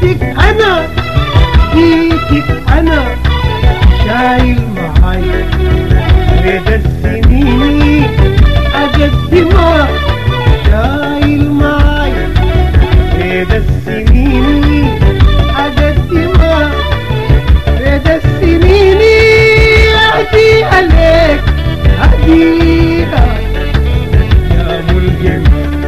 جيتك أنا جيتك أنا شايل معاي رضا السنين أقدمها شايل معاي رضا السنين أقدمها رضا السنين أهدي عليك أهديها يا ملجم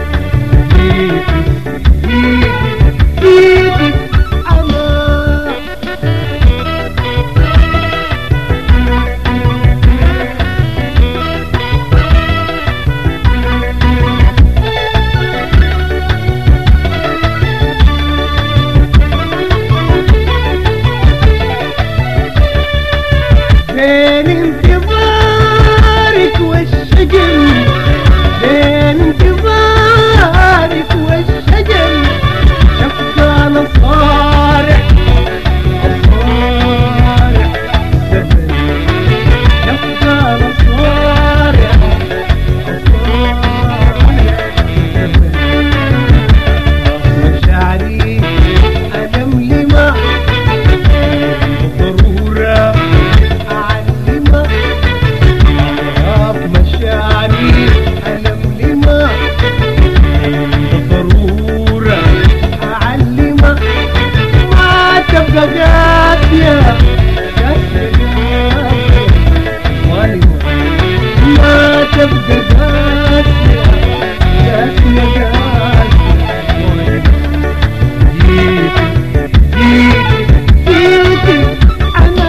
جيتك أنا بين انتظارك والشجن بين انتظارك والشجن يبقى نصارع أصارع الزمن يبقى نصارع أصارع الزمن مشاعري ألم لما ضرورة أعلمك أضرب مشاعري ألم لما ضرورة أعلمك ما تبقى قاسية قاسية ظالمة ما تبقى قاسية قاسية جيتك أنا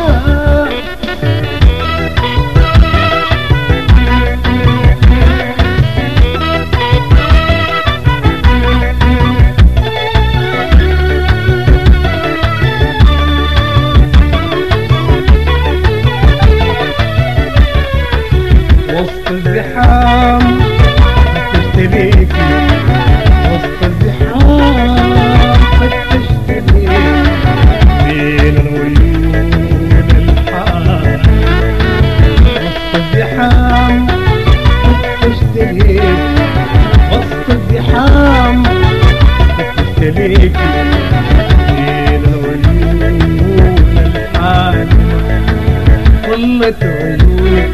وسط الزحام فتشت ليكي وسط الزحام فتشت ليكي بين العيون الحار وسط الزحام فتشت ليكي وسط الزحام فتشت ليكي بين العيون الحار طلت عيونك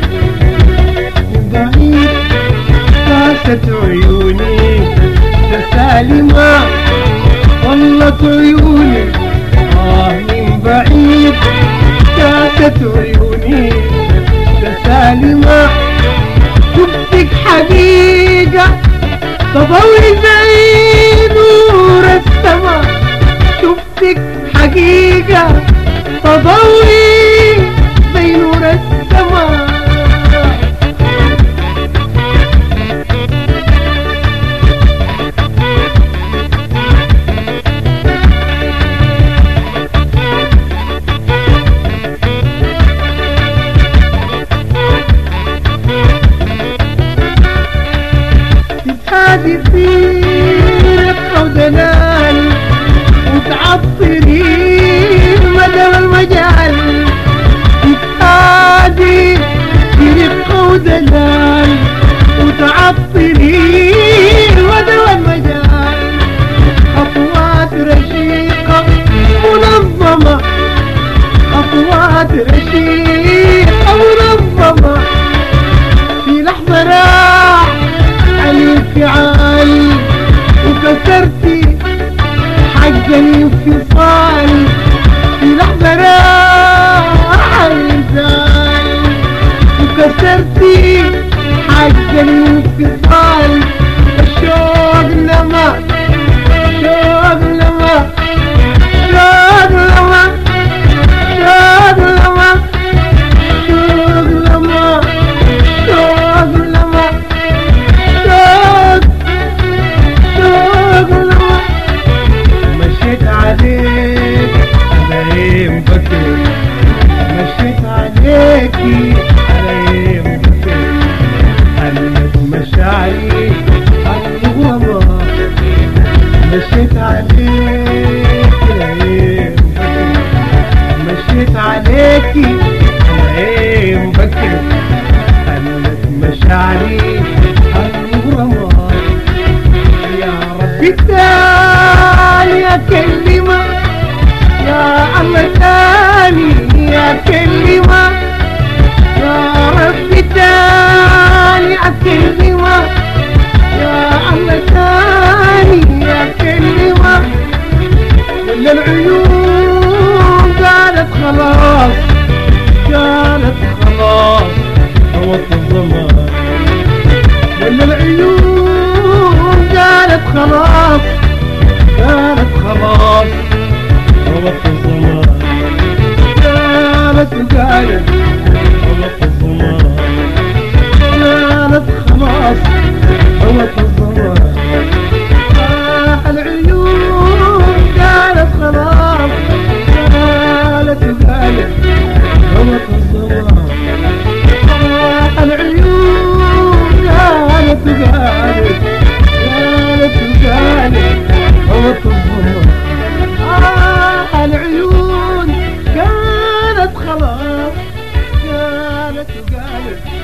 بعيد قاست عيوني تسالمة طلت عيوني من بعيد قاست عيوني تسالمة شفتك حقيقة تضوي زي نور السما شفتك حقيقة تضوي زي نور السما تتهادي في رقة ودلال وتعطرين مدى المجال تتهادي في رقة ودلال وتعطرين مدى المجال خطوات رشيقة منظمة خطوات رشيقة منظمة في لحظة راح الانفعال وكسرتي حق الانفصال في لحظة راح الانفعال وكسرتي حق الانفصال الشوق لما شوق لما شوق لما شوق لما شوق لما شوق لما مشيت عليك على بكر مشيت عليكي على بكر حلت مشاعري كلمة يا ربي تاني أكلمة يا الله تاني أكلمة ولا العيون قالت خلاص قالت خلاص هوت الزمان ولا العيون قالت خلاص قالت خلاص هوت الزمان قالت وقالت هوت الزمان قالت خلاص هوت الزمان العيون قالت خلاص قالت وقالت هوت الزمان العيون قالت وقالت قالت وقالت هوت الزمان العيون قالت خلاص قالت وقالت